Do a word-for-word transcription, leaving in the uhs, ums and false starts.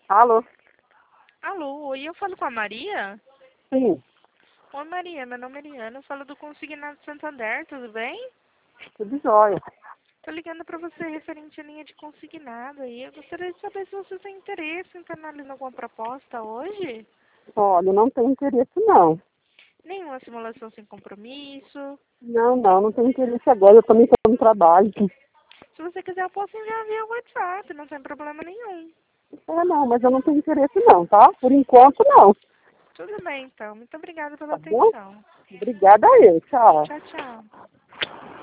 Alô? Alô, oi, eu falo com a Maria? Sim, Oi, Maria, meu nome é Eliana, eu falo do Consignado Santander, tudo bem? tudo jóia. Tô ligando pra você referente à linha de consignado aí. Eu gostaria de saber se você tem interesse em estar analisando alguma proposta hoje. Olha, não tenho interesse não. Nenhuma simulação sem compromisso. Não, não, não tenho interesse agora. Eu também estou no trabalho. Se você quiser, eu posso enviar via WhatsApp, não tem problema nenhum. É, não, mas eu não tenho interesse não, tá? Por enquanto, não. Tudo bem, então. Muito obrigada pela Tá bom? atenção. Obrigada a eu. Tchau. Tchau, tchau.